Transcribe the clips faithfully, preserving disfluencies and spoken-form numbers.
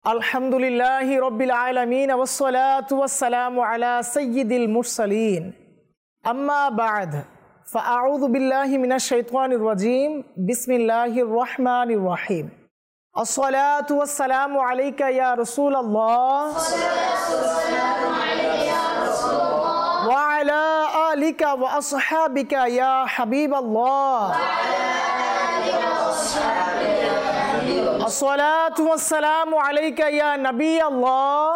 আলহামদুলিল্লাহি রাব্বিল আলামিন ওয়াসসালাতু ওয়াসসালামু আলা সাইয়্যিদিল মুরসালিন আম্মা বা'দ ফাআউযু বিল্লাহি মিনাশ শাইতানির রাজীম বিসমিল্লাহির রহমানির রহিম আসসালাতু ওয়াসসালামু আলাইকা ইয়া রাসূলুল্লাহ আসসালাতু ওয়াসসালামু আলাইকা ইয়া রাসূলুল্লাহ ওয়া আলা আলিকা ওয়া আসহাবিকা ইয়া হাবিবাল্লাহ আসসালাতু ওয়াসসালামু আলাইকা ইয়া নবী আল্লাহ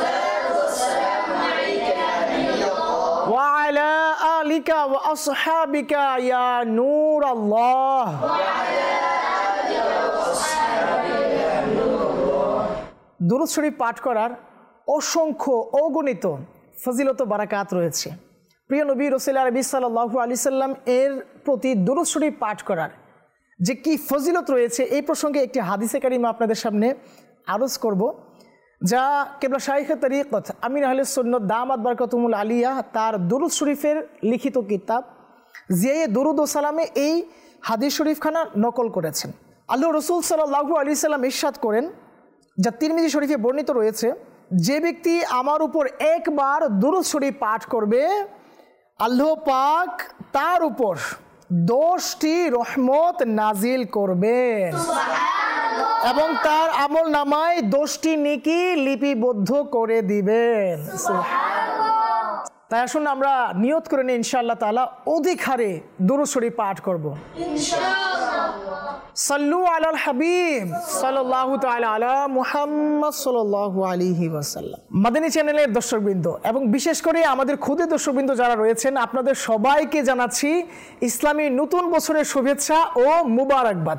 ওয়া আলা আলিকা ওয়া আসহাবিকা ইয়া নূর আল্লাহ। দুরূদ শরীফ পাঠ করার অসংখ্য অগণিত ফজিলত বারাকাত রয়েছে। প্রিয় নবী রাসূল আরবি সাল্লাল্লাহু আলাইহি সাল্লাম এর প্রতি দুরূদ শরীফ পাঠ করার যে কি ফজিলত রয়েছে এই প্রসঙ্গে একটি হাদিসে কারিমা আপনাদের সামনে আরজ করব, যা কেবলা শাইখে তরিকত আমির আহলে সুন্নাত দামাত বারাকাতুহুল আলিয়া তার দুরূদ শরীফের লিখিত কিতাব জিয়ায়ে দুরূদ ও সালামে এই হাদিস শরীফখানা নকল করেছেন। আল্লাহ রাসূল সাল্লাল্লাহু আলাইহি সাল্লাম ইরশাদ করেন, যা তিরমিজি শরীফে বর্ণিত রয়েছে, যে ব্যক্তি আমার উপর একবার দুরূদ শরীফ পাঠ করবে আল্লাহ পাক তার উপর দশটি রহমত নাজিল করবেন এবং তার আমল নামায় দশটি নেকি লিপিবদ্ধ করে দিবেন। তাই আসুন আমরা নিয়ত করে নিই ইনশাআল্লাহ তাআলা অধিক হারে দুরূদ শরীফ পাঠ করব সাল্লু আলাল হাবিব সাল্লাল্লাহু তাআলা আলা মুহাম্মদ সাল্লাল্লাহু আলাইহি ওয়াসাল্লাম। মাদানী চ্যানেলের দর্শকবৃন্দ এবং বিশেষ করে আমাদের ক্ষুদে দর্শকবৃন্দ যারা রয়েছেন, আপনাদের সবাইকে জানাচ্ছি ইসলামী নতুন বছরের শুভেচ্ছা ও মুবারকবাদ।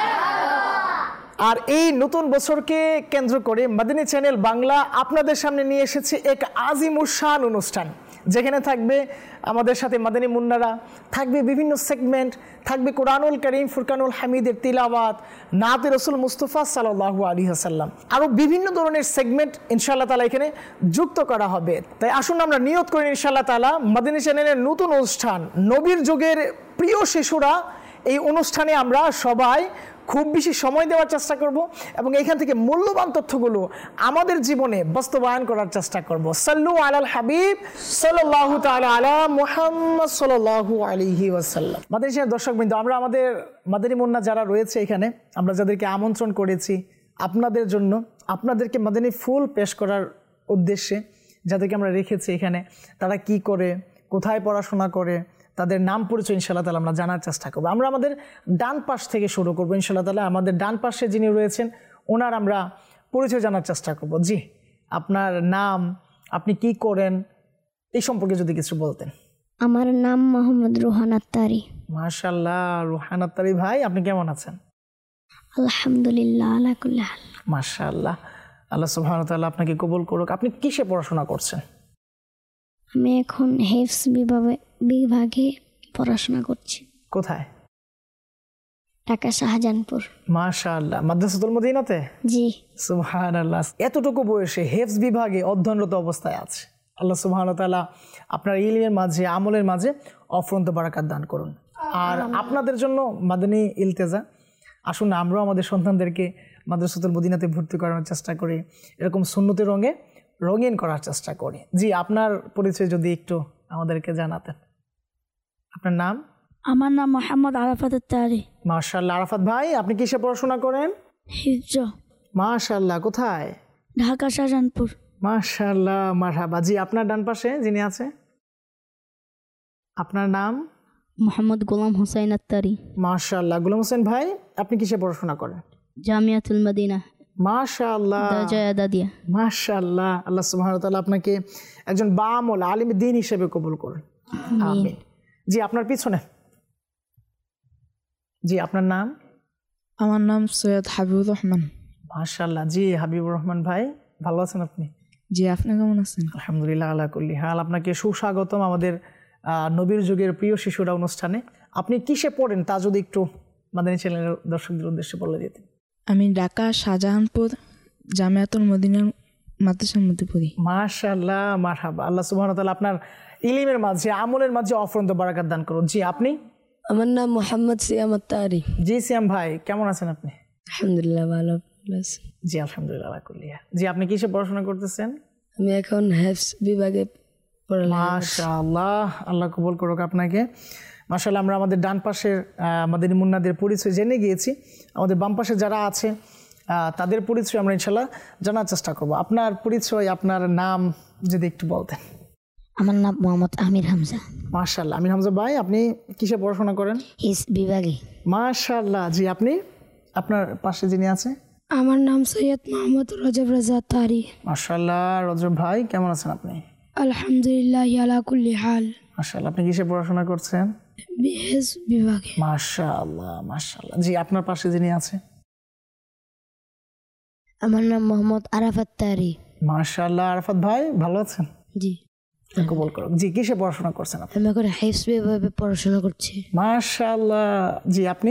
আর এই নতুন বছরকে কেন্দ্র করে মাদানী চ্যানেল বাংলা আপনাদের সামনে নিয়ে এসেছে এক আজিমুশান অনুষ্ঠান, যেখানে থাকবে আমাদের সাথে মাদানী মুন্নারা, থাকবে বিভিন্ন সেগমেন্ট, থাকবে কোরআনুল কারীম ফুরকানুল হামিদের তিলাওয়াত, নাতে রাসূল মুস্তাফা সাল্লাল্লাহু আলাইহি ওয়াসাল্লাম, আরও বিভিন্ন ধরনের সেগমেন্ট ইনশাআল্লাহ তাআলা এখানে যুক্ত করা হবে। তাই আসুন আমরা নিয়ত করি ইনশাআল্লাহ তাআলা মাদানী চ্যানেলের নতুন অনুষ্ঠান নবীর যুগের প্রিয় শিশুরা, এই অনুষ্ঠানে আমরা সবাই খুব বেশি সময় দেওয়ার চেষ্টা করব এবং এখান থেকে মূল্যবান তথ্যগুলো আমাদের জীবনে বাস্তবায়ন করার চেষ্টা করব। সাল্লু আলাল হাবিব সাল্লাল্লাহু তাআলা আলা মুহাম্মদ সাল্লাল্লাহু আলাইহি ওয়াসাল্লাম। মাদানী চ্যানেলের দর্শকবৃন্দ, আমরা আমাদের মাদানী মুন্না যারা রয়েছে এখানে, আমরা যাদেরকে আমন্ত্রণ করেছি আপনাদের জন্য, আপনাদেরকে মাদানী ফুল পেশ করার উদ্দেশ্যে, যাদেরকে আমরা রেখেছি এখানে, তারা কি করে, কোথায় পড়াশোনা করে, তাদের নাম পরিচয় ইনশাআল্লাহ তাআলা আমরা জানার চেষ্টা করবো। আমরা আমাদের ডান পাশ থেকে শুরু করবো ইনশাআল্লাহ তাআলা। আমাদের ডান পাশে যিনি রয়েছেন ওনার আমরা পরিচয় জানার চেষ্টা করব। জি, আপনার নাম, আপনি কি করেন, এই সম্পর্কে যদি কিছু বলতেন। আমার নাম মোহাম্মদ রোহান আত্তারি। মাশাআল্লাহ, রোহান আত্তারি ভাই, আপনি কেমন আছেন? আলহামদুলিল্লাহ আলা কুল্লি হাল। মাশাআল্লাহ, আল্লাহ সুবহানাহু ওয়া তাআলা আপনাকে কবুল করুক। আপনি কিসে পড়াশোনা করছেন? আমি এখন হেফজ বিভাগে বিভাগে পড়াশোনা করছি। কোথায়? ঢাকা শাহজাহানপুর। মাশাআল্লাহ, মাদ্রাসাতুল মদিনাতে? জি। সুবহানাল্লাহ, এতটুকু বয়সে হেফজ বিভাগে অধ্যয়নরত অবস্থায় আছে। আল্লাহ সুবহানাহু ওয়া তাআলা আপনার ইলমের মাঝে, আমলের মাঝে অফুরন্ত বারাকাত দান করুন। আর আপনাদের জন্য মাদানী ইলতেজা, আসুন আমরাও আমাদের সন্তানদেরকে মাদ্রাসাতুল মদিনাতে ভর্তি করানোর চেষ্টা করি, এরকম সুন্নতের রঙে রঙিন করার চেষ্টা করি। জি, আপনার পরিচয় যদি একটু আমাদেরকে জানাতেন। আপনার নাম? আমার নাম মোহাম্মদ আরাফাত আত্তারি। মাশাআল্লাহ, আরাফাত ভাই, আপনি কিসে পড়াশোনা করেন? হিফজ। মাশাআল্লাহ, কোথায়? ঢাকা শাহজাহানপুর। মাশাআল্লাহ, মারহাবা। জি, আপনার ডান পাশে যিনি আছে, আপনার নাম? মোহাম্মদ গোলাম হোসেন আত্তারি। মাশাআল্লাহ, গোলাম হোসেন ভাই, আপনি কিসে পড়াশোনা করেন? জামিয়াতুল মদিনা। মাশাআল্লাহ, দাদিয়া। মাশাআল্লাহ, আল্লাহ সুবহানাহু ওয়া তাআলা আপনাকে একজন বামল আলিম দ্বীন হিসেবে কবুল করুন। আমিন। জি, আপনার পিছনে। জি, আপনার নাম? আমার নাম সৈয়দ হাবিবুর রহমান। মাশাআল্লাহ, জি হাবিবুর রহমান ভাই, ভালো আছেন আপনি? জি, আপনি কেমন আছেন? আলহামদুলিল্লাহ আলা কুল্লি হাল। আপনাকে সুস্বাগতম আমাদের নবীর যুগের প্রিয় শিশুরা অনুষ্ঠানে। আপনি কিসে পড়েন তা যদি একটু মাদানী চ্যানেলের দর্শকদের উদ্দেশ্যে বলে দিতেন। আমি ঢাকা শাহজাহানপুর জামিয়াতুল মদিনার মাদ্রাসার মধ্যে পড়ি। মাশাআল্লাহ, মারহাবা। আল্লাহ সুবহানাহু ওয়া তাআলা আপনার ইলমের মাঝে, আমলের মাঝে অফুরন্ত বারাকাত দান করুন। জি, আপনি? আমার নাম মোহাম্মদ সিয়াম আত্তারি। জি সিয়াম ভাই, কেমন আছেন আপনি? আলহামদুলিল্লাহ ভালো। জি আলহামদুলিল্লাহ আলা কুল্লি হাল। জি আপনি কিসে পড়াশোনা করতেছেন? আমি এখন হেফস বিভাগে পড়ালেখা করছি। মাশাআল্লাহ, আল্লাহ কবুল করুক আপনাকে। মাশাআল্লাহ, আমরা আমাদের ডান পাশের মাদানী মুন্নাদের পরিচয় জেনে গিয়েছি, আমাদের বাম পাশে যারা আছে আহ, তাদের পরিচয় আমরা ইনশাল্লাহ জানার চেষ্টা করব। আপনার পরিচয়, আপনার নাম যদি একটু বলতেন। আমার নাম মোহাম্মদ আমির হামজা, মাশাআল্লাহ। আমির হামজা ভাই, আপনি কিসে পড়াশোনা করেন? হিস বিভাগে। মাশাআল্লাহ। জি আপনি, আপনার পাশে যিনি আছে? আমার নাম সৈয়দ মোহাম্মদ রজব রাজা তারি। মাশাআল্লাহ। রজব ভাই কেমন আছেন আপনি? আলহামদুলিল্লাহ আলা কুল্লি হাল। মাশাআল্লাহ। আপনি কিসে পড়াশোনা করছেন? হিস বিভাগে। মাশাআল্লাহ মাশাআল্লাহ। জি আপনার পাশে যিনি আছে? আমার নাম মোহাম্মদ আরাফাত তারি। মাশাআল্লাহ। আরাফাত ভাই ভালো আছেন? জি। কবুল করুক। জি কিসে পড়াশোনা করছেন আপনি? আমি এখন হিস বিভাগে পড়াশোনা করছি। মাশাআল্লাহ। জি আপনি?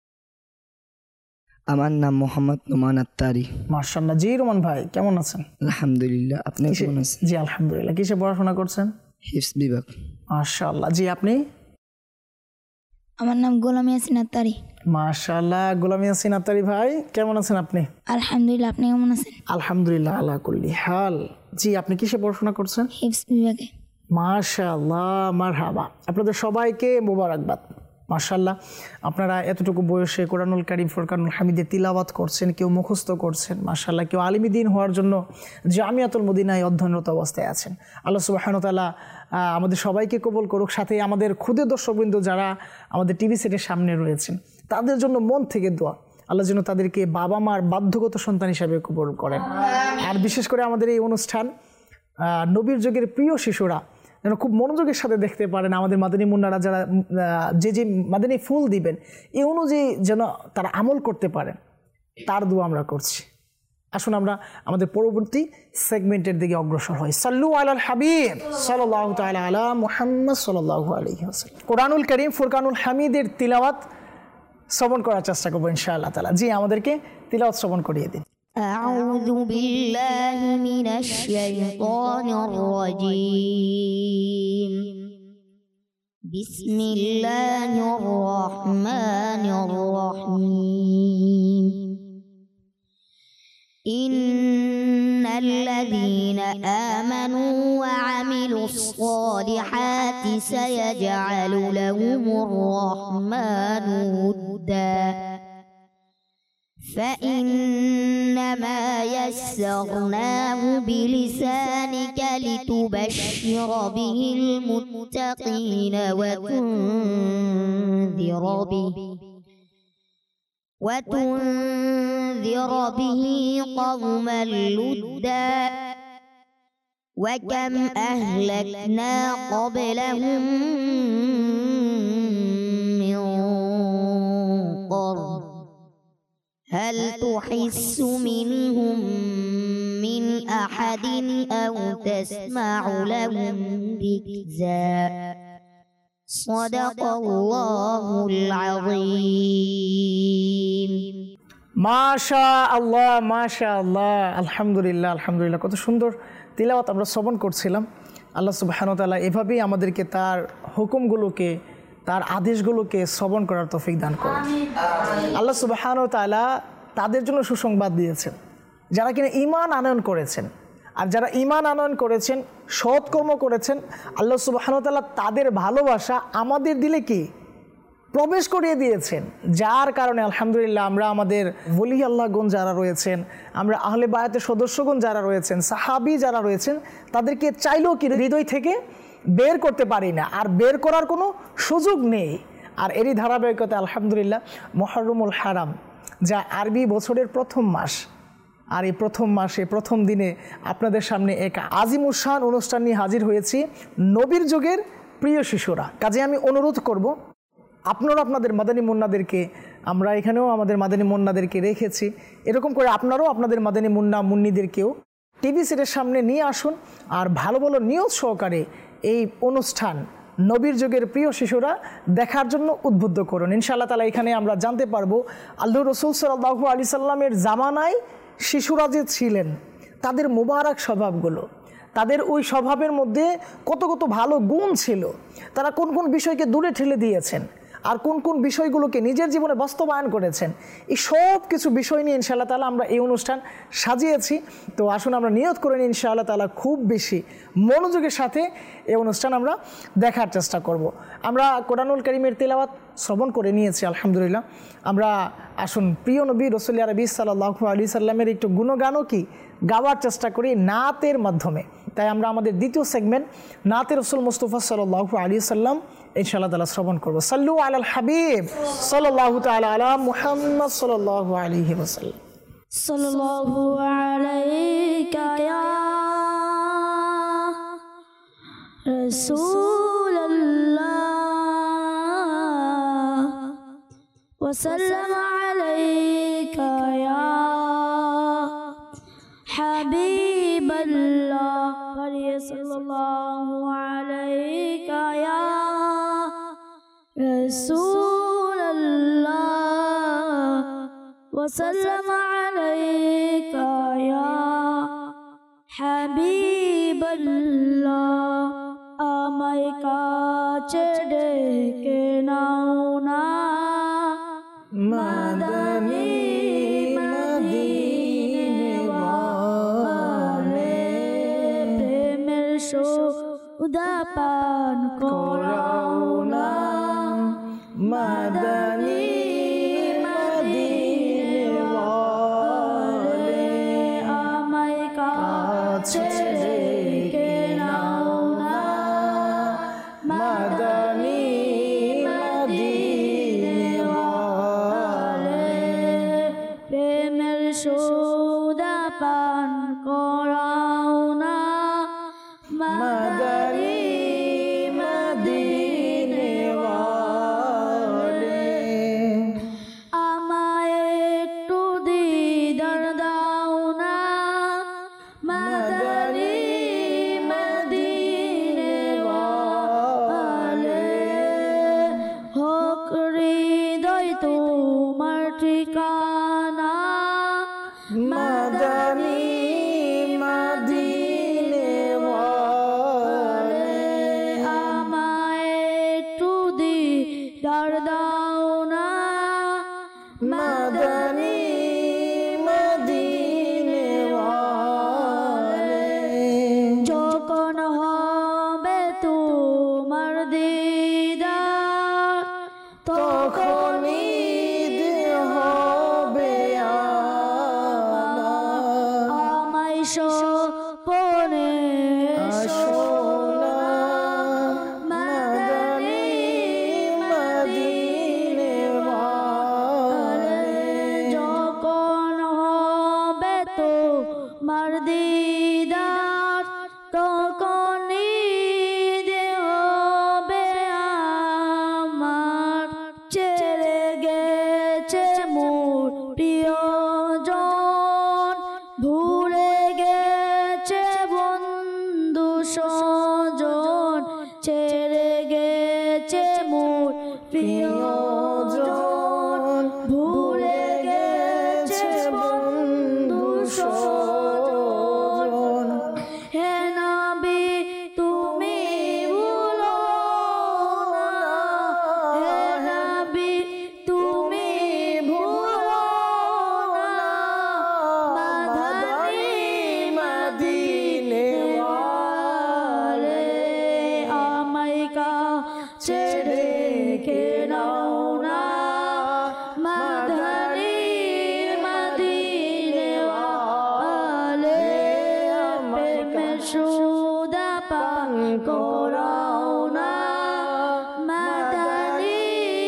আমার নাম মোহাম্মদ নোমান আত্তারি। মাশাআল্লাহ। জি রোমান ভাই কেমন আছেন? আলহামদুলিল্লাহ, আপনি কিসে- কেমন আছেন? জি আলহামদুলিল্লাহ। কিসে পড়াশোনা করছেন? হিফস বিভাগ। মাশাআল্লাহ। জি আপনি? আমার নাম গোলাম ইয়াসিন আত্তারি। মাশাআল্লাহ। গোলাম ইয়াসিন আত্তারি ভাই কেমন আছেন আপনি? আলহামদুলিল্লাহ, আপনি কেমন আছেন? আলহামদুলিল্লাহ আলা কুল্লি হাল। জি আপনি কিসে পড়াশোনা করছেন? হিফস বিভাগে। মাশাআল্লাহ মারহাবা। আপনাদের সবাইকে মোবারকবাদ। মাশাআল্লাহ, আপনারা এতটুকু বয়সে কোরআনুল কারীম ফুরকানুল হামিদের তিলাওয়াত করছেন, কেউ মুখস্থ করছেন, মাশাআল্লাহ কেউ আলিমী দ্বীন হওয়ার জন্য জামিয়াতুল মদিনায় অধ্যয়নরত অবস্থায় আছেন। আল্লাহ সুবহানাহু ওয়া তাআলা আমাদের সবাইকে কবুল করুক। সাথে আমাদের ক্ষুদে দর্শকবৃন্দ যারা আমাদের টিভি সেটের সামনে রয়েছেন, তাদের জন্য মন থেকে দোয়া, আল্লাহ যেন তাদেরকে বাবা মার বাধ্যগত সন্তান হিসাবে কবুল করেন। আর বিশেষ করে আমাদের এই অনুষ্ঠান আহ, নবীর যুগের প্রিয় শিশুরা যেন খুব মনোযোগের সাথে দেখতে পারেন। আমাদের মাদানী মুন্নারা যারা আহ, যে যে মাদানী ফুল দিবেন এই অনুযায়ী যেন তারা আমল করতে পারেন, তার দোয়া আমরা করছি। আসুন আমরা আমাদের পরবর্তী সেগমেন্টের দিকে অগ্রসর হই। সাল্লু আলাল হাবিব সাল্লাল্লাহু তাআলা আলা মুহাম্মদ সাল্লাল্লাহু আলাইহি ওয়াসাল্লাম। কোরআনুল কারীম ফুরকানুল হামিদের তিলাওয়াত শ্রবণ করার চেষ্টা করবো ইনশাআল্লাহ তাআলা। জি আমাদেরকে তিলাওয়াত শ্রবণ করিয়ে দিন। أعوذ بالله من الشيطان الرجيم. بسم الله الرحمن الرحيم. إن الذين آمنوا وعملوا الصالحات سيجعل لهم الرحمن ودا فإنما يسرناه بلسانك لتبشر به المتقين وتنذر به وتنذر به قوما لدا وكم أهلكنا قبلهم من قرن هل تحس منهم من أحد أو تسمع لهم ركزا صدق الله العظيم. মাশা আল্লাহ মাশা আল্লাহ। আলহামদুলিল্লাহ আলহামদুলিল্লাহ। কত সুন্দর তিলাওয়াত আমরা শ্রবণ করছিলাম। আল্লাহ সুবহানাহু ওয়া তাআলা এভাবেই আমাদেরকে তার হুকুমগুলোকে, তার আদেশগুলোকে শ্রবণ করার তৌফিক দান করেন। আল্লাহ সুবহানাহু ওয়া তাআলা তাদের জন্য সুসংবাদ দিয়েছেন যারা কিনা ঈমান আনয়ন করেছেন। আর যারা ঈমান আনয়ন করেছেন, সৎকর্ম করেছেন, আল্লাহ সুবহানাহু ওয়া তাআলা তাদের ভালোবাসা আমাদের দিলে কি প্রবেশ করিয়ে দিয়েছেন, যার কারণে আলহামদুলিল্লাহ আমরা আমাদের ওলি আল্লাহগণ যারা রয়েছেন, আমরা আহলে বায়াতের সদস্যগণ যারা রয়েছেন, সাহাবী যারা রয়েছেন, তাদেরকে চাইলেও কি হৃদয় থেকে বের করতে পারি না, আর বের করার কোনো সুযোগ নেই। আর এরই ধারাবাহিকতা আলহামদুলিল্লাহ মুহররমুল হারাম, যা আরবি বছরের প্রথম মাস, আর এই প্রথম মাসে প্রথম দিনে আপনাদের সামনে এক আজিমুশান অনুষ্ঠান নিয়ে হাজির হয়েছি, নবীর যুগের প্রিয় শিশুরা। কাজে আমি অনুরোধ করব, আপনারা আপনাদের মাদানী মুন্নাদেরকে, আমরা এখানেও আমাদের মাদানী মুন্নাদেরকে রেখেছি, এরকম করে আপনারাও আপনাদের মাদানী মুন্না মুন্নিদেরকেও টিভি সেটের সামনে নিয়ে আসুন, আর ভালো ভালো নিয়ত সহকারে এই অনুষ্ঠান নবীর যুগের প্রিয় শিশুরা দেখার জন্য উদ্বুদ্ধ করুন। ইনশাআল্লাহ তাআলা এখানে আমরা জানতে পারবো আল্লাহ রাসূল সাল্লাল্লাহু আলাইহি সাল্লামের জামানায় শিশুরা যে ছিলেন, তাদের মুবারক স্বভাবগুলো, তাদের ওই স্বভাবের মধ্যে কত কত ভালো গুণ ছিল, তারা কোন কোন বিষয়কে দূরে ঠেলে দিয়েছেন। আর কোন কোন বিষয়গুলোকে নিজের জীবনে বাস্তবায়ন করেছেন, এই সব কিছু বিষয় নিয়ে ইনশাআল্লাহ তাআলা আমরা এই অনুষ্ঠান সাজিয়েছি। তো আসুন আমরা নিয়ত করে নিই ইনশাআল্লাহ তাআলা খুব বেশি মনোযোগের সাথে এই অনুষ্ঠান আমরা দেখার চেষ্টা করব। আমরা কোরআনুল কারীমের তেলাওয়াত শ্রবণ করে নিয়েছি আলহামদুলিল্লাহ। আমরা আসুন প্রিয় নবী রাসূল আরবি সাল্লাল্লাহু আলাইহি সাল্লামের একটু গুণগানও কি গাওয়ার চেষ্টা করি নাতের মাধ্যমে। তাই আমরা আমাদের দ্বিতীয় সেগমেন্ট নাতে রাসূল মুস্তাফা সাল্লাল্লাহু আলাইহি সাল্লাম ইনশাআল্লাহ তাআলা শ্রবণ করব। সাল্লু আলাল হাবিব সাল্লাল্লাহু তাআলা আলা মুহাম্মদ সাল্লাল্লাহু আলাইহি ওয়াসাল্লাম। সাল্লাল্লাহু আলাইকা ইয়া রাসূলুল্লাহ ওয়া সাল্লাম আলাইকা ইয়া হাবিবাল্লাহ সাল্লাল্লাহু আলাইকা ইয়া রাসূলুল্লাহ ওয়া সাল্লাম আলাইকা ইয়া হাবিবাল্লাহ। আমায় কাছে ডেকে নাও না মাদানী মদিনাওয়ালে, প্রেমের সুধা পান করাও না মাদানী মদিনাওয়ালে। আমায় কাছে ডেকে নাও না মাদানী মদিনাওয়ালে, প্রেমের সুধা পান করাও না মাদানী মদিনাওয়ালে। আমায় একটু দিদার দাও না মাদানী মদিনাওয়ালে, হোক হৃদয় তোমার ঠিকানা মাদানী মদিনাওয়ালে। আমায় একটু দিদার দাও না মাদানী মদিনাওয়ালে, যখন হবে তোমার দিদার তখন ঈদ হবে আমার। আমায় স্বপনে সোনা মাদানী মদিনাওয়ালে, যখন হবে তোমার দিদার তখন ঈদ হবে আমার। ছেড়ে গেছে মোর প্রিয়জন, ভুলে গেছে বন্ধু স্বজন, ছেড়ে গেছে মোর প্রিয়জন, ভুলে গেছে বন্ধু স্বজন। হে নবী তুমি ভুলো না, হে নবী তুমি ভুলো না মাদানী মদিনাওয়ালে। আমায় কাছে ডেকে নাও না মাদানী মদিনাওয়ালে, প্রেমের সুধা পান করাও না মাদানী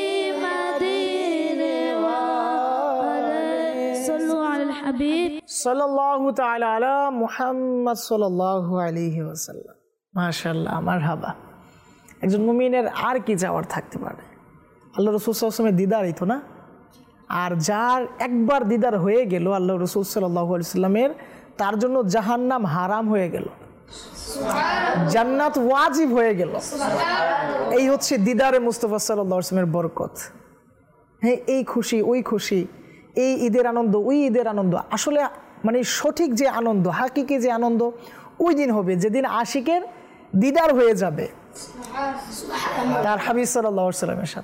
মদিনাওয়ালে। সাল্লু আলাল হাবিব সাল্লাল্লাহু তাআলা আলা মুহাম্মদ সাল্লাল্লাহু আলাইহি ওয়াসাল্লাম। মাশাআল্লাহ, মারহাবা। একজন মুমিনের আর কি যাওয়ার থাকতে পারে? আল্লাহ রাসূল সাল্লাল্লাহু আলাইহি ওয়াসাল্লামের দিদারই তো না। আর যার একবার দিদার হয়ে গেল আল্লাহ রাসূল সাল্লাল্লাহু আলাইহি ওয়াসাল্লামের, তার জন্য জাহান্নাম হারাম হয়ে গেল, জান্নাত ওয়াজিব হয়ে গেল। এই হচ্ছে দিদারে মুস্তাফা সাল্লাল্লাহু আলাইহি ওয়াসাল্লামের বরকত। হ্যাঁ, এই খুশি ওই খুশি, এই ঈদের আনন্দ ওই ঈদের আনন্দ, আসলে মানে সঠিক যে আনন্দ, হাকিকি যে আনন্দ ওই দিন হবে যেদিন আশিকের দিদার হয়ে যাবে তার হাবিব সাল্লাল্লাহু আলাইহি ওয়াসাল্লামের সাথে।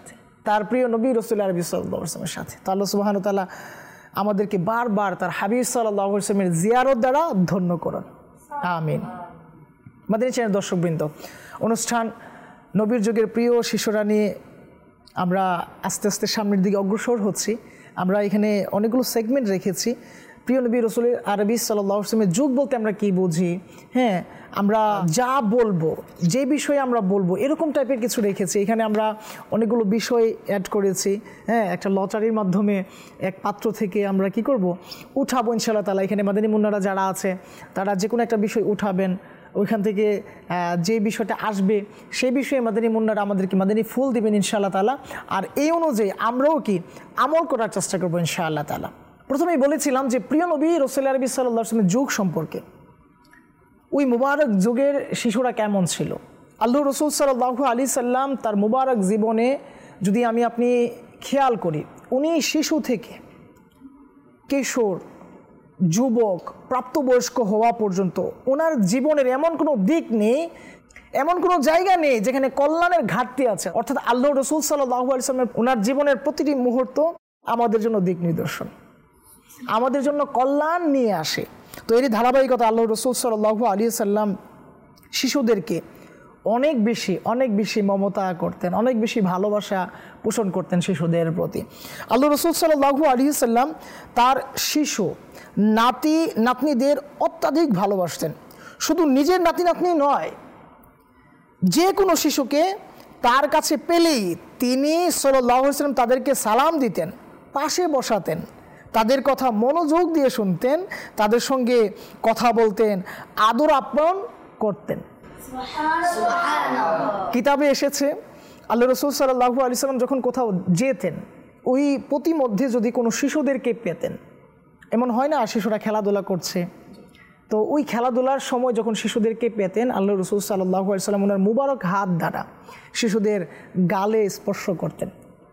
তার প্রিয় নবী রাসূল আরবি সাল্লাল্লাহু আলাইহি ওয়াসাল্লামের সাথে। তো আল্লাহ সুবহানাহু ওয়া তাআলা আমাদেরকে বারবার তার হাবিব সাল্লাল্লাহু আলাইহি ওয়াসাল্লামের জিয়ারত দ্বারা ধন্য করুন, আমিন। মাদানী চ্যানেল দর্শকবৃন্দ, অনুষ্ঠান নবীর যুগের প্রিয় শিশুরা নিয়ে আমরা আস্তে আস্তে সামনের দিকে অগ্রসর হচ্ছি। আমরা এখানে অনেকগুলো সেগমেন্ট রেখেছি। প্রিয় নবী রাসূলের আরবি সাল্লাল্লাহু আলাইহি ওয়াসাল্লামের যুগ বলতে আমরা কি বুঝি, হ্যাঁ আমরা যা বলবো, যে বিষয়ে আমরা বলবো, এরকম টাইপের কিছু রেখেছি। এখানে আমরা অনেকগুলো বিষয় অ্যাড করেছি, হ্যাঁ একটা লটারির মাধ্যমে এক পাত্র থেকে আমরা কি করব, উঠাবো ইনশাআল্লাহ তাআলা। এখানে মাদানী মুন্নারা যারা আছে তারা যে কোনো একটা বিষয় উঠাবেন, ওইখান থেকে যে বিষয়টা আসবে সেই বিষয়ে মাদানী মুন্নারা আমাদেরকে মাদানী ফুল দিবেন ইনশাআল্লাহ তাআলা। আর এই অনুযায়ী আমরাও কি আমল করার চেষ্টা করবো ইনশাআল্লাহ তাআলা। প্রথমেই বলেছিলাম যে প্রিয় নবী রাসূল আরবি সাল্লাল্লাহু আলাইহি ওয়াসাল্লামের যুগ সম্পর্কে, ওই মুবারক যুগের শিশুরা কেমন ছিল। আল্লাহ রসুল সাল্লাল্লাহু আলাইহি সাল্লাম তার মুবারক জীবনে যদি আমি আপনি খেয়াল করি, উনি শিশু থেকে কিশোর, যুবক, প্রাপ্তবয়স্ক হওয়া পর্যন্ত ওনার জীবনের এমন কোনো দিক নেই, এমন কোনো জায়গা নেই যেখানে কল্যাণের ঘাটতি আছে। অর্থাৎ আল্লাহ রসুল সাল্লাল্লাহু আলাইহি সাল্লাম ওনার জীবনের প্রতিটি মুহূর্ত আমাদের জন্য দিক নির্দেশন, আমাদের জন্য কল্যাণ নিয়ে আসে। তো এরই ধারাবাহিকতা আল্লাহ রসুল সাল্লাল্লাহু আলাইহি সাল্লাম শিশুদেরকে অনেক বেশি অনেক বেশি মমতা করতেন, অনেক বেশি ভালোবাসা পোষণ করতেন শিশুদের প্রতি। আল্লাহ রসুল সাল্লাল্লাহু আলাইহি সাল্লাম তার শিশু নাতি নাতনিদের অত্যাধিক ভালোবাসতেন। শুধু নিজের নাতি নাতনি নয়, যে কোনো শিশুকে তার কাছে পেলেই তিনি সাল্লাল্লাহু আলাইহি সাল্লাম তাদেরকে সালাম দিতেন, পাশে বসাতেন, তাদের কথা মনোযোগ দিয়ে শুনতেন, তাদের সঙ্গে কথা বলতেন, আদর আপ্যায়ন করতেন। কিতাবে এসেছে আল্লাহ রসুল সাল্লাল্লাহু আলাইহি সাল্লাম যখন কোথাও যেতেন, ওই প্রতিমধ্যে যদি কোনো শিশুদেরকে পেতেন, এমন হয় না শিশুরা খেলাধুলা করছে, তো ওই খেলাধুলার সময় যখন শিশুদেরকে পেতেন আল্লাহ রসুল সাল্লাল্লাহু আলাইহি সাল্লাম ওনার মুবারক হাত দ্বারা শিশুদের গালে স্পর্শ করতেন,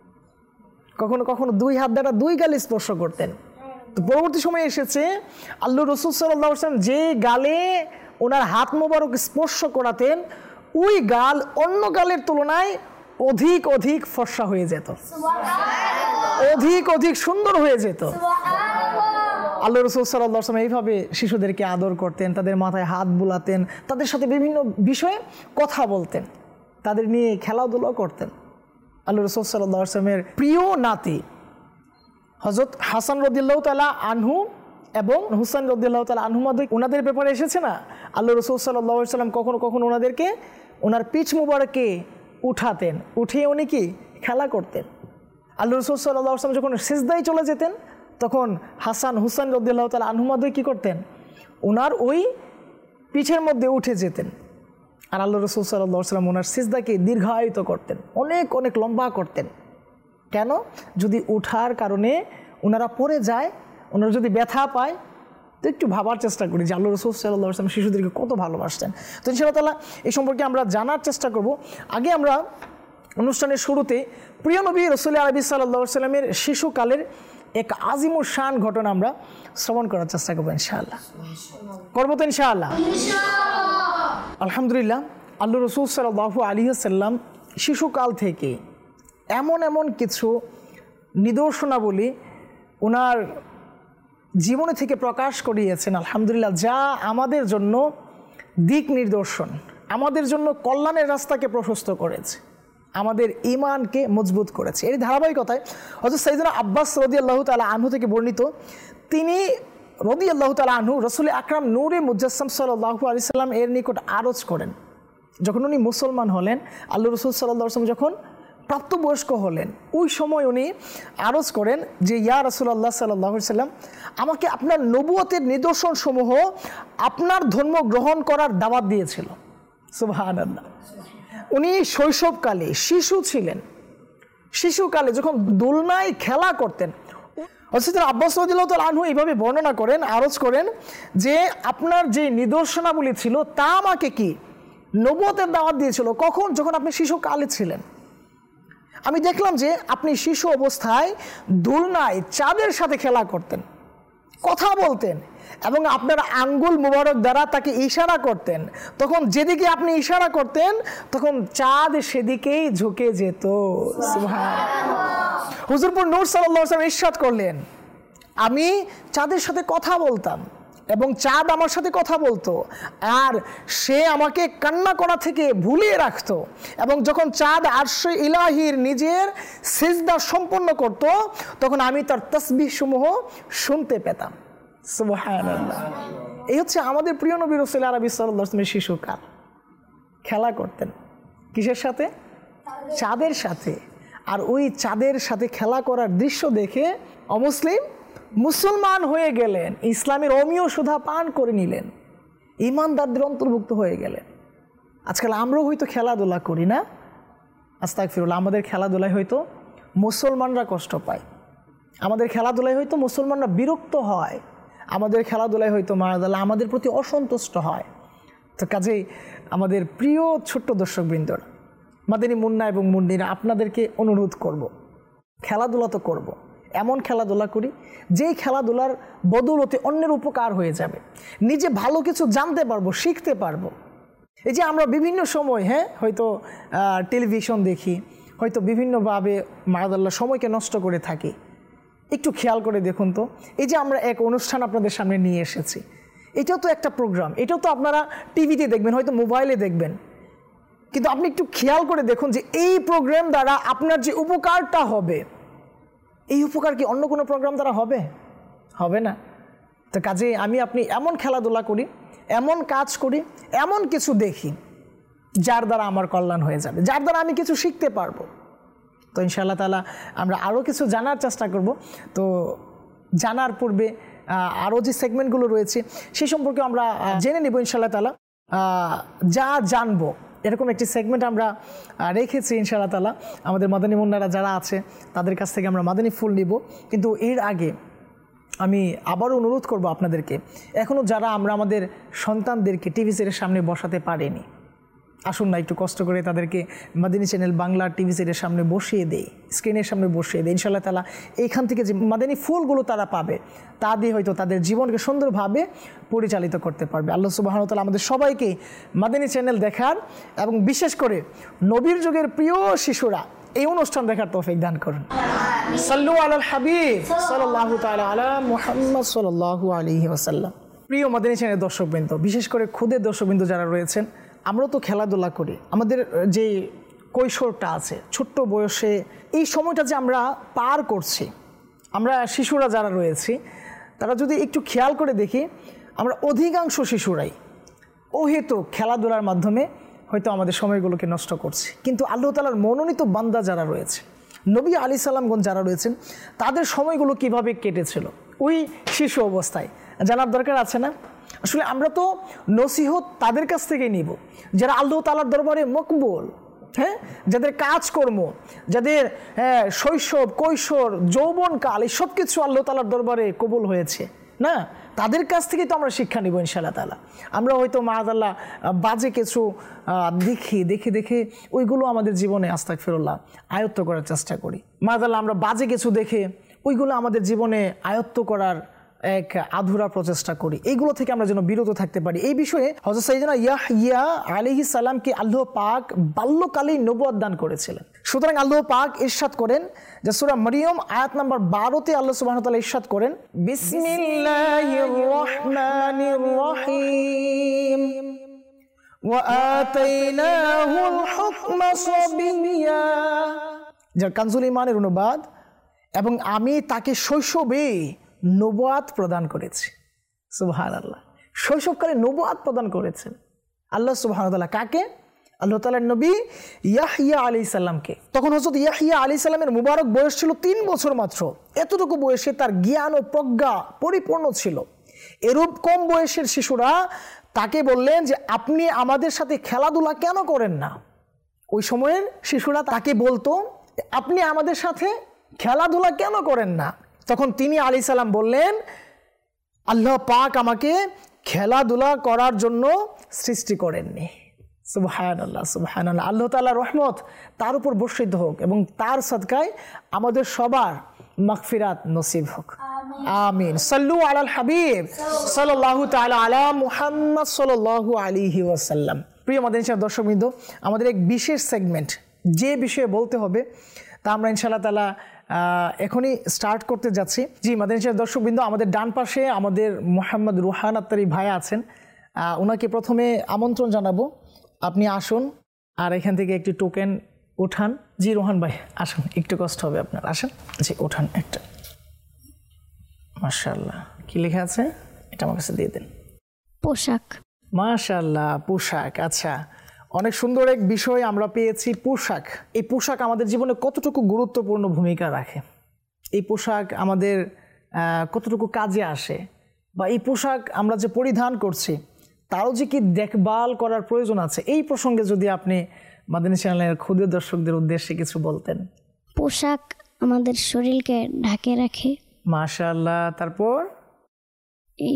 কখনো কখনো দুই হাত দ্বারা দুই গালে স্পর্শ করতেন। তো পরবর্তী সময়ে এসেছে আল্লাহ রসুল সাল্লাল্লাহু আলাইহি সাল্লাম যে গালে ওনার হাত মোবারক স্পর্শ করাতেন, ওই গাল অন্য গালের তুলনায় অধিক অধিক ফর্সা হয়ে যেত, অধিক অধিক সুন্দর হয়ে যেত। আল্লাহ রসুল সাল্লাল্লাহু আলাইহি সাল্লাম এইভাবে শিশুদেরকে আদর করতেন, তাদের মাথায় হাত বুলাতেন, তাদের সাথে বিভিন্ন বিষয়ে কথা বলতেন, তাদের নিয়ে খেলাধুলা করতেন। আল্লাহ রসুল সাল্লাল্লাহু আলাইহি সাল্লামের প্রিয় নাতি হযরত হাসান রাদিয়াল্লাহু তাআলা আনহু এবং হুসাইন রাদিয়াল্লাহু তাআলা আনহুমা, ওনাদের ব্যাপারে এসেছে না আল্লাহ রসুল সাল্লাল্লাহু আলাইহি সাল্লাম কখনো কখনো ওনাদেরকে ওনার পিঠ মুবারকে উঠাতেন, উঠিয়ে উনি কি খেলা করতেন। আল্লাহ রসুল সাল্লাল্লাহু আলাইহি সাল্লাম যখন সিজদায় চলে যেতেন তখন হাসান হুসাইন রাদিয়াল্লাহু তাআলা আনহুমা কি করতেন, ওনার ওই পিঠের মধ্যে উঠে যেতেন। আর আল্লাহ রসুল সাল্লাল্লাহু আলাইহি সাল্লাম ওনার সিজদাকে দীর্ঘায়িত করতেন, অনেক অনেক লম্বা করতেন। কেন? যদি উঠার কারণে ওনারা পড়ে যায়, ওনারা যদি ব্যথা পায়, তো একটু ভাবার চেষ্টা করি যে আল্লাহ রসুল সাল্লাল্লাহু আলাইহি সাল্লাম শিশুদেরকে কত ভালোবাসতেন। তো ইনশাআল্লাহ তাআলা এই সম্পর্কে আমরা জানার চেষ্টা করব। আগে আমরা অনুষ্ঠানের শুরুতে প্রিয় নবী রাসূল আরবি সাল্লাল্লাহু আলাইহি সাল্লামের শিশুকালের এক আজিমুর শান ঘটনা আমরা শ্রবণ করার চেষ্টা করবো ইনশাআল্লাহ। করবো তো ইনশাআল্লাহ? আলহামদুলিল্লাহ, আল্লাহ রসুল সাল্লাল্লাহু আলাইহি সাল্লাম শিশুকাল থেকে এমন এমন কিছু নিদর্শনাবলী ওনার জীবনে থেকে প্রকাশ করিয়েছেন আলহামদুলিল্লাহ, যা আমাদের জন্য দিক নির্দেশন, আমাদের জন্য কল্যাণের রাস্তাকে প্রশস্ত করেছে, আমাদের ঈমানকে মজবুত করেছে। এর ধারাবাহিকতায় হযরত সাইয়েদনা আব্বাস রাদিয়াল্লাহু তাআলা আনহু থেকে বর্ণিত, তিনি রাদিয়াল্লাহু তাআলা আনহু রাসূল আকরাম নূরে মুজাসসাম সাল্লাল্লাহু আলাইহি সাল্লাম এর নিকট আরজ করেন। যখন উনি মুসলমান হলেন, আল্লাহ রাসূল সাল্লাল্লাহু আলাইহি সাল্লাম যখন প্রাপ্তবয়স্ক হলেন, ওই সময় উনি আরজ করেন যে ইয়া রাসূলুল্লাহ সাল্লাল্লাহু আলাইহি সাল্লাম, আমাকে আপনার নবুয়তের নিদর্শন সমূহ আপনার ধর্ম গ্রহণ করার দাওয়াত দিয়েছিল। সুবহানাল্লাহ। উনি শৈশবকালে শিশু ছিলেন, শিশুকালে যখন দোলনায় খেলা করতেন, হযরত আব্বাস রাদিয়াল্লাহু তাআলা আনহু এইভাবে বর্ণনা করেন, আরজ করেন যে আপনার যে নিদর্শনাবলী ছিল তা আমাকে কি নবুয়তের দাওয়াত দিয়েছিল। কখন? যখন আপনি শিশুকালে ছিলেন। আমি দেখলাম যে আপনি শিশু অবস্থায় দোলনায় চাঁদের সাথে খেলা করতেন, কথা বলতেন, এবং আপনার আঙ্গুল মুবারক দ্বারা তাকে ইশারা করতেন, তখন যেদিকে আপনি ইশারা করতেন তখন চাঁদ সেদিকেই ঝুঁকে যেত। সুবহানাল্লাহ। হুজুরপুর নূর সাল্লাল্লাহু আলাইহি ওয়াসাল্লাম ইরশাদ করলেন, আমি চাঁদের সাথে কথা বলতাম এবং চাঁদ আমার সাথে কথা বলতো, আর সে আমাকে কান্না করা থেকে ভুলিয়ে রাখতো, এবং যখন চাঁদ আরশে ইলাহির নিজের সিজদা সম্পন্ন করত তখন আমি তার তাসবিহ সমূহ শুনতে পেতাম। সুবহানাল্লাহ। এই হচ্ছে আমাদের প্রিয় নবী রাসূল আরবি সাল্লাল্লাহু আলাইহি ওয়াসাল্লামের শিশুকাল। খেলা করতেন কিসের সাথে? চাঁদের সাথে। আর ওই চাঁদের সাথে খেলা করার দৃশ্য দেখে অমুসলিম মুসলমান হয়ে গেলেন, ইসলামের অমীয় সুধা পান করে নিলেন, ঈমানদারদের অন্তর্ভুক্ত হয়ে গেলেন। আজকাল আমরাও হয়তো খেলাধুলা করি না, আস্তাগফিরুল্লাহ, আমাদের খেলাধুলায় হয়তো মুসলমানরা কষ্ট পায়, আমাদের খেলাধুলায় হয়তো মুসলমানরা বিরক্ত হয়, আমাদের খেলাধুলায় হয়তো মারাদাল্লাহ আমাদের প্রতি অসন্তুষ্ট হয়। তো কাজেই আমাদের প্রিয় ছোট্ট দর্শকবৃন্দর, মাদানী মুন্না এবং মুন্নিরা, আপনাদেরকে অনুরোধ করব, খেলাধুলা তো করব, এমন খেলাধুলা করি যেই খেলাধুলার বদৌলতে অন্যের উপকার হয়ে যাবে, নিজে ভালো কিছু জানতে পারবো, শিখতে পারবো। এই যে আমরা বিভিন্ন সময় হ্যাঁ হয়তো টেলিভিশন দেখি, হয়তো বিভিন্নভাবে মারাদাল্লাহ সময়কে নষ্ট করে থাকি, একটু খেয়াল করে দেখুন তো, এই যে আমরা এক অনুষ্ঠান আপনাদের সামনে নিয়ে এসেছি, এটাও তো একটা প্রোগ্রাম, এটাও তো আপনারা টিভিতে দেখবেন, হয়তো মোবাইলে দেখবেন, কিন্তু আপনি একটু খেয়াল করে দেখুন যে এই প্রোগ্রাম দ্বারা আপনার যে উপকারটা হবে, এই উপকার কি অন্য কোনো প্রোগ্রাম দ্বারা হবে? হবে না। তো কাজে আমি আপনি এমন খেলাধুলা করি, এমন কাজ করি, এমন কিছু দেখি যার দ্বারা আমার কল্যাণ হয়ে যাবে, যার দ্বারা আমি কিছু শিখতে পারবো। তো ইনশাআল্লাহ তাআলা আমরা আরও কিছু জানার চেষ্টা করব। তো জানার পূর্বে আরও যে সেগমেন্টগুলো রয়েছে সেই সম্পর্কে আমরা জেনে নেব ইনশাআল্লাহ তাআলা। যা জানবো এরকম একটি সেগমেন্ট আমরা রেখেছি ইনশাআল্লাহ তাআলা। আমাদের মাদানী মুন্নারা যারা আছে তাদের কাছ থেকে আমরা মাদানী ফুল নিব, কিন্তু এর আগে আমি আবারও অনুরোধ করব আপনাদেরকে, এখনও যারা আমরা আমাদের সন্তানদেরকে টিভি সেটের সামনে বসাতে পারিনি, আসুন না একটু কষ্ট করে তাদেরকে মাদানী চ্যানেল বাংলা টিভি সেটের সামনে বসিয়ে দেই, স্ক্রিনের সামনে বসিয়ে দেই। ইনশাআল্লাহ তাআলা এইখান থেকে যে মাদানী ফুলগুলো তারা পাবে তা দিয়ে হয়তো তাদের জীবনকে সুন্দরভাবে পরিচালিত করতে পারবে। আল্লাহ সুবহানাহু ওয়া তাআলা আমাদের সবাইকে মাদানী চ্যানেল দেখার এবং বিশেষ করে নবীর যুগের প্রিয় শিশুরা এই অনুষ্ঠান দেখার তৌফিক দান করুন। সাল্লু আলাল হাবিব সাল্লাল্লাহু তাআলা আলা মুহাম্মদ সাল্লাল্লাহু আলাইহি ওয়াসাল্লাম। প্রিয় মাদানী চ্যানেল দর্শকবৃন্দ, বিশেষ করে খুদে দর্শকবৃন্দ যারা রয়েছেন, আমরা তো খেলাধুলা করি, আমাদের যে কৈশোরটা আছে, ছোট্ট বয়সে এই সময়টা যে আমরা পার করছি, আমরা শিশুরা যারা রয়েছি তারা যদি একটু খেয়াল করে দেখি, আমরা অধিকাংশ শিশুরাই অহেতুক খেলাধুলার মাধ্যমে হয়তো আমাদের সময়গুলোকে নষ্ট করছি। কিন্তু আল্লাহ তাআলার মনোনীত বান্দা যারা রয়েছে, নবী আলী সাল্লামগণ যারা রয়েছেন, তাদের সময়গুলো কিভাবে কেটেছিল ওই শিশু অবস্থায় জানার দরকার আছে না? আসলে আমরা তো নসিহত তাদের কাছ থেকেই নিব যারা আল্লাহ তাআলার দরবারে মকবুল, হ্যাঁ, যাদের কাজকর্ম, যাদের হ্যাঁ শৈশব, কৈশোর, যৌবনকাল এই সব কিছু আল্লাহ তাআলার দরবারে কবুল হয়েছে না, তাদের কাছ থেকেই তো আমরা শিক্ষা নিব ইনশাআল্লাহ তাআলা। আমরা হয়তো মাআযাল্লাহ বাজে কিছু দেখি দেখে দেখে ওইগুলো আমাদের জীবনে আস্তাগফিরুল্লাহ আয়ত্ত করার চেষ্টা করি। মাআযাল্লাহ আমরা বাজে কিছু দেখে ওইগুলো আমাদের জীবনে আয়ত্ত করার এক আধুরা প্রচেষ্টা করি। এইগুলো থেকে আমরা যেন বিরত থাকতে পারি। এই বিষয়ে হযরত সাইয়েদনা ইয়াহইয়া আলাইহিস সালামকে আল্লাহ পাক বাল্যকালেই নবুয়ত দান করেছিলেন। সুতরাং আল্লাহ পাক ইরশাদ করেন যে সূরা মারইয়াম আয়াত নাম্বার বারো তে আল্লাহ সুবহানাহু ওয়া তাআলা ইরশাদ করেন, বিসমিল্লাহির রহমানির রহিম ওয়া আতাইনাহুল হুকমা সাবিয়্যা, যার কানজুল ঈমানের অনুবাদ, এবং আমি তাকে শৈশবে নবুয়ত প্রদান করেছি। সুবহানাল্লাহ, শৈশবকালে নবুয়ত প্রদান করেছেন আল্লাহ সুবহানাহু ওয়া তাআলা। কাকে? আল্লাহ তাআলার নবী ইয়াহইয়া আলাইহিস সালামকে। তখন হযরত ইয়াহইয়া আলাইহিস সালামের মুবারক বয়স ছিল তিন বছর মাত্র। এতটুকু বয়সে তার জ্ঞান ও প্রজ্ঞা পরিপূর্ণ ছিল। এরূপ কম বয়সের শিশুরা তাকে বললেন যে আপনি আমাদের সাথে খেলাধুলা কেন করেন না? ওই সময়ের শিশুরা তাকে বলতো আপনি আমাদের সাথে খেলাধুলা কেন করেন না? তখন তিনি আলাইহিস সালাম বললেন, আল্লাহ পাক আমাকে খেলাধুলা করার জন্য সৃষ্টি করেননি। সুবহানাল্লাহ, সুবহানাল্লাহ। আল্লাহ তাআলার রহমত তার উপর বর্ষিত হোক এবং তার সাদকায় আমাদের সবার মাগফিরাত নসিব হোক, আমিন। সাল্লু আলাল হাবিব সাল্লাল্লাহু তাআলা আলা মুহাম্মদ সাল্লাল্লাহু আলাইহি ওয়াসাল্লাম। প্রিয় মাদানী চ্যানেল দর্শকবৃন্দ, আমাদের এক বিশেষ সেগমেন্ট যে বিষয়ে বলতে হবে তা আমরা ইনশাআল্লাহ তাআলা এখনই স্টার্ট করতে যাচ্ছি। জি মাদানী চ্যানেল দর্শকবৃন্দ, আমাদের ডান পাশে আমাদের মোহাম্মদ রুহান আত্তারি ভাই আছেন, ওনাকে প্রথমে আমন্ত্রণ জানাবো, আপনি আসুন আর এখান থেকে একটি টোকেন উঠান। জি রোহান ভাই আসুন, একটু কষ্ট হবে আপনার, আসেন। জি উঠান একটা, মাশাআল্লাহ। কি লেখা আছে এটা আমার কাছে দিয়ে দেন। পোশাক। মাশাআল্লাহ, পোশাক। আচ্ছা, অনেক সুন্দর এক বিষয় আমরা পেয়েছি, পোশাক। এই পোশাক আমাদের জীবনে কতটুকু গুরুত্বপূর্ণ ভূমিকা রাখে, এই পোশাক আমাদের কতটুকু কাজে আসে, বা এই পোশাক আমরা যে পরিধান করছি তারও যে কি দেখভাল করার প্রয়োজন আছে, এই প্রসঙ্গে যদি আপনি মাদানী চ্যানেলের ক্ষুদ্র দর্শকদের উদ্দেশ্যে কিছু বলতেন। পোশাক আমাদের শরীরকে ঢাকে রাখে। মাশাআল্লাহ। তারপর এই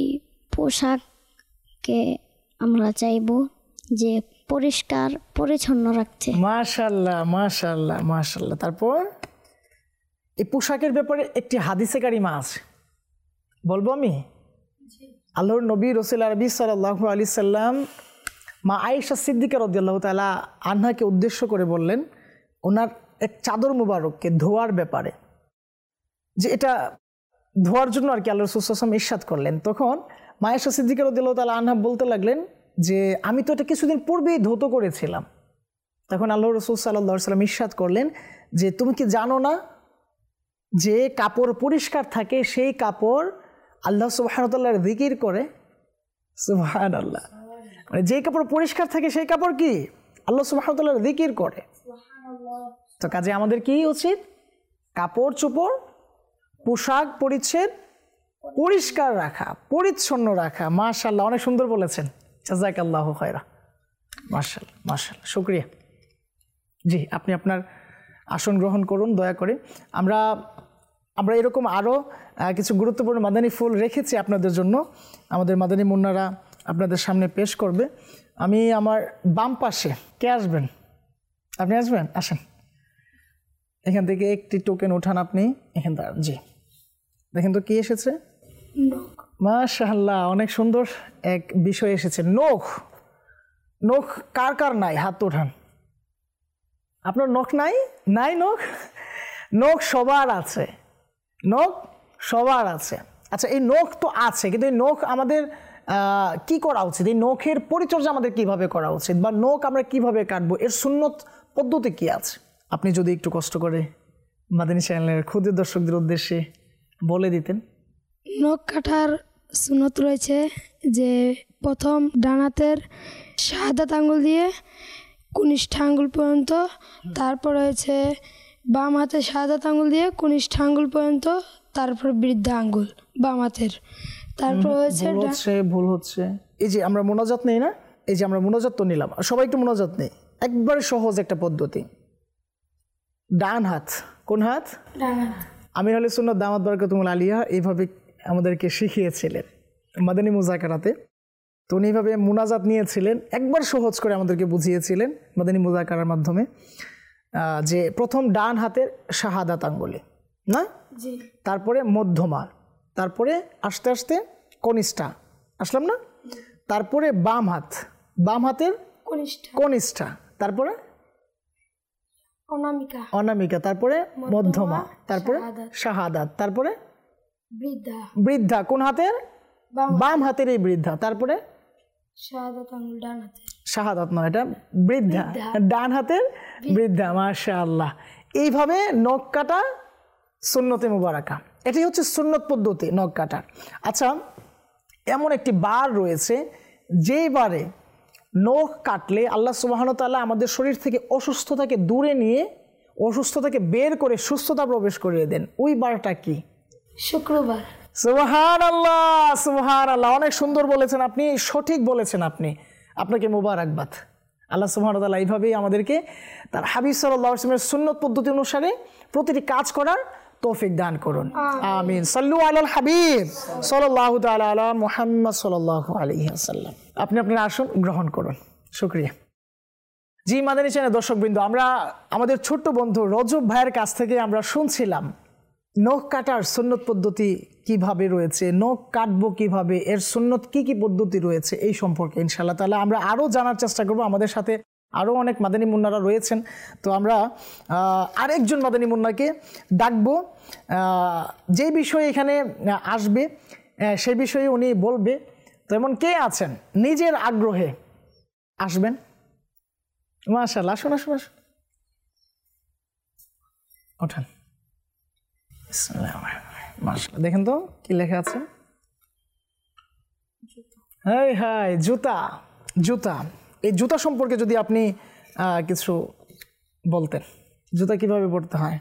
পোশাককে আমরা চাইব যে পরিষ্কার পরিচ্ছন্ন রাখতে। মাশাআল্লাহ মাশাআল্লাহ মাশাআল্লাহ। তারপর এই পোশাকের ব্যাপারে একটি হাদিসে কারিমা আছে, বলবো আমি। আল্লাহর নবী রাসূল আরবি সাল্লাল্লাহু আলাইহি সাল্লাম মা আয়েশা সিদ্দিকা রাদিয়াল্লাহু তাআলা আনহাকে উদ্দেশ্য করে বললেন ওনার এক চাদর মুবারককে ধোয়ার ব্যাপারে, যে এটা ধোয়ার জন্য আর কি আল্লাহ রাসূল সাল্লাল্লাহু আলাইহি ওয়াসাল্লাম ইরশাদ করলেন। তখন মা আয়েশা সিদ্দিকা রাদিয়াল্লাহু তাআলা আনহা বলতে লাগলেন যে আমি তো এটা কিছুদিন পূর্বেই ধৌত করেছিলাম। তখন আল্লাহ রাসূল সাল্লাল্লাহু আলাইহি ওয়াসাল্লাম ইরশাদ করলেন যে তুমি কি জানো না যে কাপড় পরিষ্কার থাকে সেই কাপড় আল্লাহ সুবহানাহু ওয়া তাআলার জিকির করে। সুবহানাল্লাহ, মানে যে কাপড় পরিষ্কার থাকে সেই কাপড় কি আল্লাহ সুবহানাহু ওয়া তাআলার জিকির করে। তো কাজে আমাদের কি উচিত, কাপড় চোপড় পোশাক পরিচ্ছদ পরিষ্কার রাখা, পরিচ্ছন্ন রাখা। মাশাআল্লাহ, অনেক সুন্দর বলেছেন, জাযাকাল্লাহু খায়রা। মাশাআল্লাহ মাশাআল্লাহ, শুকরিয়া। জি আপনি আপনার আসন গ্রহণ করুন দয়া করে। আমরা আমরা এরকম আরও কিছু গুরুত্বপূর্ণ মাদানী ফুল রেখেছি আপনাদের জন্য, আমাদের মাদানী মুন্নারা আপনাদের সামনে পেশ করবে। আমি আমার বাম পাশে, কে আসবেন? আপনি আসবেন, আসেন। এখান থেকে একটি টোকেন উঠান আপনি, এখান থেকে। জি দেখেন তো কি এসেছে। মাশাআল্লাহ, অনেক সুন্দর এক বিষয় এসেছে, নখ। নখ কার কার নাই, হাত উঠান। আপনার নখ নাই? নাই নখ? নখ সবার আছে, নখ সবার আছে। আচ্ছা, এই নখ তো আছে, কিন্তু এই নখ আমাদের কি করা উচিত, এই নখের পরিচর্যা আমাদের কিভাবে করা উচিত, বা নখ আমরা কিভাবে কাটবো, এর সুন্নত পদ্ধতি কি আছে, আপনি যদি একটু কষ্ট করে মাদানী চ্যানেলের ক্ষুদ্র দর্শকদের উদ্দেশ্যে বলে দিতেন। নখ কাটার সুন্নত রয়েছে যে প্রথম ডান হাতের শাহাদাত আঙ্গুল দিয়ে কনিষ্ঠ আঙ্গুল পর্যন্ত, তারপর রয়েছে বাম হাতের শাহাদাত আঙ্গুল দিয়ে কনিষ্ঠ আঙ্গুল পর্যন্ত, তারপর বৃদ্ধা আঙ্গুল বাম হাতের, তারপর হচ্ছে ভুল হচ্ছে। এই যে আমরা মোনাজাত নেই না, এই যে আমরা মোনাজাত তো নিলাম, সবাই একটু মোনাজাত নেই, একবারে সহজ একটা পদ্ধতি। ডান হাত, কোন হাত? আমির আহলে সুন্নাত দামাত বারাকাতুহুল আলিয়া এইভাবে আমাদেরকে শিখিয়েছিলেন মাদানী মুযাকারাতে। তো উনি এইভাবে মুনাজাত নিয়েছিলেন, একবার সহজ করে আমাদেরকে বুঝিয়েছিলেন মাদানী মুযাকারার মাধ্যমে, যে প্রথম ডান হাতের শাহাদাত আঙ্গুলে না, তারপরে মধ্যমা, তারপরে আস্তে আস্তে কনিষ্ঠা, আসলাম না, তারপরে বাম হাত, বাম হাতের কনিষ্ঠা, তারপরে অনামিকা, অনামিকা, তারপরে মধ্যমা, তারপরে শাহাদাত, তারপরে বৃদ্ধা, বৃদ্ধা কোন হাতের? বাম হাতের এই বৃদ্ধা, তারপরে শাহাদাত আঙ্গুল ডান হাতে, শাহাদাত নয় এটা বৃদ্ধা, ডান হাতের বৃদ্ধা। মাশাআল্লাহ, এইভাবে নখ কাটা সুন্নতে মুবারাকা, এটাই হচ্ছে সুন্নত পদ্ধতি নখ কাটার। আচ্ছা, এমন একটি বার রয়েছে যেই বারে নখ কাটলে আল্লাহ সুবহানাহু ওয়া তাআলা আমাদের শরীর থেকে অসুস্থতাকে দূরে নিয়ে অসুস্থতাকে বের করে সুস্থতা প্রবেশ করিয়ে দেন। ওই বারটা কি? শুক্রবার। সুবহানাল্লাহ সুবহানাল্লাহ, অনেক সুন্দর বলেছেন আপনি, সঠিক বলেছেন আপনি, আপনাকে মুবারকবাদ। আল্লাহ সুবহানাহু ওয়া তাআলা এইভাবেই আমাদেরকে তার হাবিব সাল্লাল্লাহু আলাইহি ওয়াসাল্লামের সুন্নত পদ্ধতি অনুসারে প্রতিটি কাজ করার তৌফিক দান করুন, আমিন। সাল্লু আলাল হাবিব সাল্লাল্লাহু তাআলা আলা মুহাম্মদ সাল্লাল্লাহু আলাইহি ওয়াসাল্লাম। আপনি আপনার আসন গ্রহণ করুন, শুকরিয়া। জি মাদানী চ্যানেল দর্শকবৃন্দ, আমরা আমাদের ছোট্ট বন্ধু রজব ভাইয়ের কাছ থেকে আমরা শুনছিলাম নখ কাটার সুন্নত পদ্ধতি কিভাবে রয়েছে, নখ কাটবো কিভাবে, এর সুন্নত কি কি পদ্ধতি রয়েছে, এই সম্পর্কে ইনশাআল্লাহ তাআলা আমরা আরও জানার চেষ্টা করব। আমাদের সাথে আরও অনেক মাদানী মুন্নারা রয়েছেন, তো আমরা আরেকজন মাদানী মুন্নাকে ডাকবো, যে বিষয়ে এখানে আসবে সেই বিষয়ে উনি বলবে। তো এমন কে আছেন নিজের আগ্রহে আসবেন? মাশাআল্লাহ, আসুন আসুন আসুন, ওঠেন। মাশাআল্লাহ, দেখেন তো কি লেখা আছে। হাই হাই, জুতা। জুতা, এই জুতা সম্পর্কে যদি আপনি কিছু বলতেন, জুতা কিভাবে পড়তে হয়?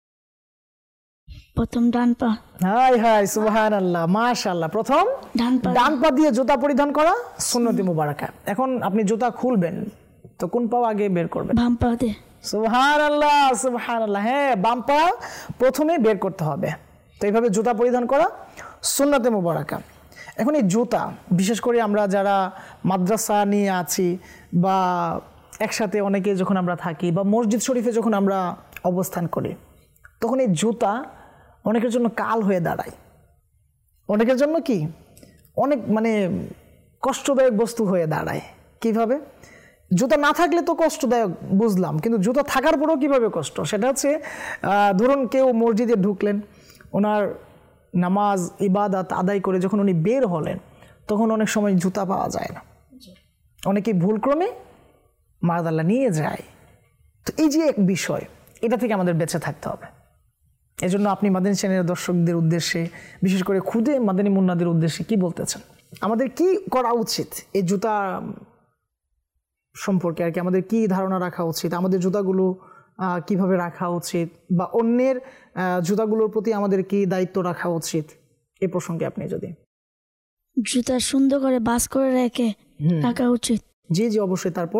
প্রথম ডান পা। হাই হাই, সুবহানাল্লাহ, মাশাআল্লাহ। প্রথম ডান পা ডান পা দিয়ে জুতা পরিধান করা সুন্নতি মুবারাকা। এখন আপনি জুতা খুলবেন তো কোন পা আগে বের করবেন? বাম পা দিয়ে। সুবহানাল্লাহ সুবহানাল্লাহ, হ্যাঁ, বাম পা প্রথমে বের করতে হবে। তো এইভাবে জুতা পরিধান করা সুন্নতে মুবারাকা। এখন এই জুতা, বিশেষ করে আমরা যারা মাদ্রাসা নিয়ে আছি বা একসাথে অনেকে যখন আমরা থাকি বা মসজিদ শরীফে যখন আমরা অবস্থান করি, তখন এই জুতা অনেকের জন্য কাল হয়ে দাঁড়ায়। অনেকের জন্য কি অনেক মানে কষ্টদায়ক বস্তু হয়ে দাঁড়ায়। কিভাবে? জুতা না থাকলে তো কষ্টদায়ক বুঝলাম, কিন্তু জুতা থাকার পরেও কিভাবে কষ্ট, সেটা হচ্ছে ধরুন কেউ মসজিদে ঢুকলেন, ওনার নামাজ ইবাদত আদায় করে যখন উনি বের হলেন, তখন অনেক সময় জুতা পাওয়া যায় না, অনেকে ভুলক্রমে মারাদাল্লাহ নিয়ে যায়। তো এই যে এক বিষয়, এটা থেকে আমাদের বেঁচে থাকতে হবে। এই জন্য আপনি মাদানী চ্যানেলের দর্শকদের উদ্দেশ্যে, বিশেষ করে খুদে মাদানী মুন্নাদের উদ্দেশ্যে কি বলতেছেন, আমাদের কি করা উচিত এই জুতা সম্পর্কে আর কি, আমাদের কি ধারণা রাখা উচিত, আমাদের জুতাগুলো কিভাবে রাখা উচিত, বা অন্যের জুতাগুলোর প্রতি আমাদের কি দায়িত্ব রাখা উচিত, এই প্রসঙ্গে আপনি যদি। জুতা সুন্দর করে বাস করে রেখে রাখা উচিত। জি জি অবশ্যই। তারপর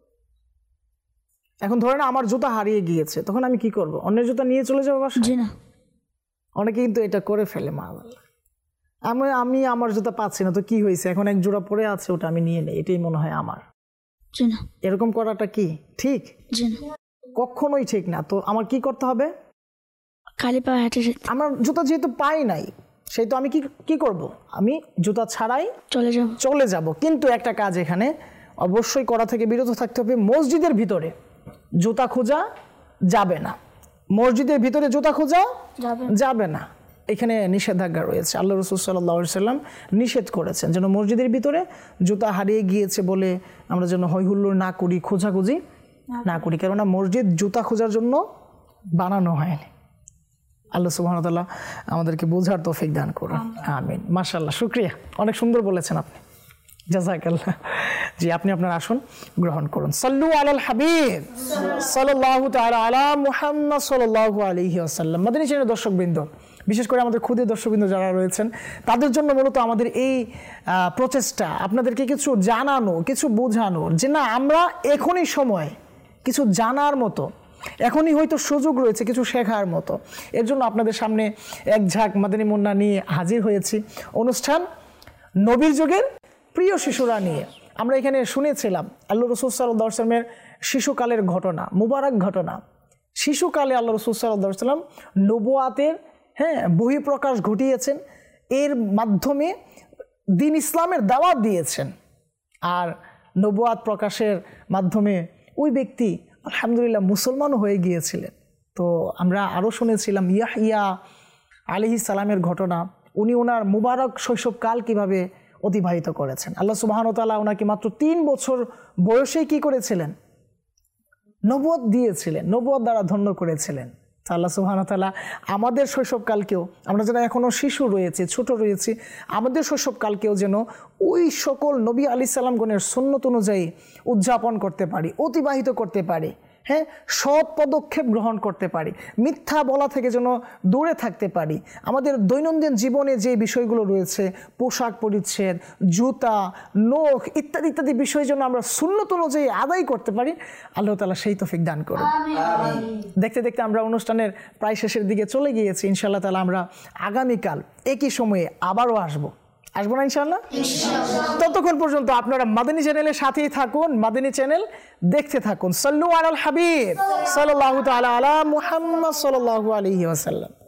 এখন ধরেন আমার জুতা হারিয়ে গিয়েছে, তখন আমি কি করব? অন্যের জুতা নিয়ে চলে যাবো বাসায়? জি না, অনেকে কিন্তু এটা করে ফেলে। মা আমি আমি আমার জুতা পাচ্ছি না, তো কি হয়েছে, এখন এক জোড়া পরে আছে, ওটা আমি নিয়ে নেই, এটাই মনে হয় আমার। জি না, এরকম করাটা কি ঠিক? জি না, কখনোই ঠিক না। তো আমার কি করতে হবে? খালি পা হেঁটে যেতে। আমার জুতা যেহেতু পাই নাই, সেই তো আমি কি কি করব? আমি জুতা ছাড়াই চলে যাব চলে যাব। কিন্তু একটা কাজ এখানে অবশ্যই করা থেকে বিরত থাকতে হবে। মসজিদের ভিতরে জুতা খোঁজা যাবে না, মসজিদের ভিতরে জুতা খোঁজা যাবে না, এখানে নিষেধাজ্ঞা রয়েছে। আল্লাহ রাসূল সাল্লাল্লাহু আলাইহি ওয়াসাল্লাম নিষেধ করেছেন যেন মসজিদের ভিতরে জুতা হারিয়ে গিয়েছে বলে আমরা যেন হইহুল্লোড় না করি, খোঁজাখুঁজি না করি, কেননা মসজিদ জুতা খোঁজার জন্য বানানো হয়নি। আল্লাহ সুবহানাহু ওয়া তাআলা আমাদেরকে বোঝার তৌফিক দান করুন, আমিন। মাশাআল্লাহ, শুকরিয়া, অনেক সুন্দর বলেছেন আপনি, জাযাকাল্লাহ। জি, আপনি আপনার আসন গ্রহণ করুন। সাল্লু আলাল হাবিব সাল্লাল্লাহু তাআলা আলা মুহাম্মদ সাল্লাল্লাহু আলাইহি ওয়াসাল্লাম। মাদানী চ্যানেলের দর্শকবৃন্দ, বিশেষ করে আমাদের ক্ষুদে দর্শকবৃন্দ যারা রয়েছেন, তাদের জন্য মূলত আমাদের এই প্রচেষ্টা, আপনাদেরকে কিছু জানানো, কিছু বোঝানো, যে না, আমরা এখনই সময় কিছু জানার মতো, এখনই হয়তো সুযোগ রয়েছে কিছু শেখার মতো। এর জন্য আপনাদের সামনে এক ঝাঁক মাদানী মুন্না নিয়ে হাজির হয়েছি। অনুষ্ঠান নবীর যুগের প্রিয় শিশুরা নিয়ে। আমরা এখানে শুনেছিলাম আল্লাহ রাসূল সাল্লাল্লাহু আলাইহি ওয়াসাল্লামের শিশুকালের ঘটনা, মুবারক ঘটনা। শিশুকালে আল্লাহ রাসূল সাল্লাল্লাহু আলাইহি ওয়াসাল্লাম নবুয়াতের হ্যাঁ বহিঃপ্রকাশ ঘটিয়েছেন, এর মাধ্যমে দ্বীন ইসলামের দাওয়াত দিয়েছেন। আর নবুয়াত প্রকাশের মাধ্যমে ওই ব্যক্তি আলহামদুলিল্লাহ মুসলমানও হয়ে গিয়েছিলেন। তো আমরা আরও শুনেছিলাম ইয়াহইয়া আলাইহিস সালামের ঘটনা, উনি ওনার মুবারক শৈশবকাল কিভাবে অতিবাহিত করেছেন। আল্লাহ সুবহানাহু ওয়া তাআলা ওনাকে মাত্র তিন বছর বয়সেই কি করেছিলেন? নবুয়ত দিয়েছিলেন, নবুয়ত দ্বারা ধন্য করেছিলেন। আল্লাহ সুবহানাহু ওয়া তাআলা আমাদের শৈশবকালকেও, আমরা যারা এখনও শিশু রয়েছে, ছোট রয়েছি, আমাদের শৈশবকালকেও যেন ওই সকল নবী আলাইহিস সালামগণের সুন্নত অনুযায়ী উদযাপন করতে পারি, অতিবাহিত করতে পারি, হ্যাঁ, সৎ পদক্ষেপ গ্রহণ করতে পারি, মিথ্যা বলা থেকে যেন দূরে থাকতে পারি। আমাদের দৈনন্দিন জীবনে যে বিষয়গুলো রয়েছে, পোশাক পরিচ্ছদ, জুতা, নখ ইত্যাদি ইত্যাদি বিষয় যেন আমরা সুন্নত অনুযায়ী আদায় করতে পারি। আল্লাহ তাআলা সেই তৌফিক দান করুন। দেখতে দেখতে আমরা অনুষ্ঠানের প্রায় শেষের দিকে চলে গিয়েছি। ইনশাআল্লাহ তাআলা আমরা আগামীকাল একই সময়ে আবারও আসবো আসবো না ইনশাআল্লাহ। ততক্ষণ পর্যন্ত আপনারা মাদানী চ্যানেলের সাথেই থাকুন, মাদানী চ্যানেল দেখতে থাকুন। সাল্লু আলাল হাবিব সাল্লাল্লাহু তাআলা আলা মুহাম্মদ সাল্লাল্লাহু আলাইহি ওয়াসাল্লাম।